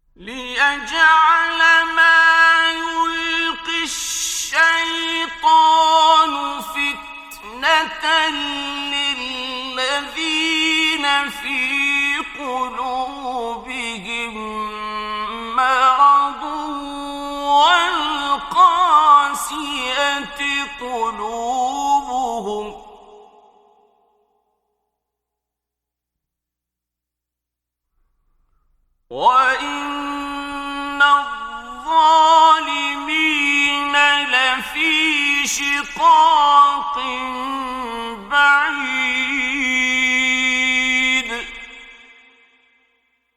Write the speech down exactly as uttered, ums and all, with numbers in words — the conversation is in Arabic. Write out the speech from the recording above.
ليجعل ما يلقي الشيطان فتنة للذين في قلوبهم مرض والقاسية قلوبهم وإن الظالمين لفي شقاق بعيد.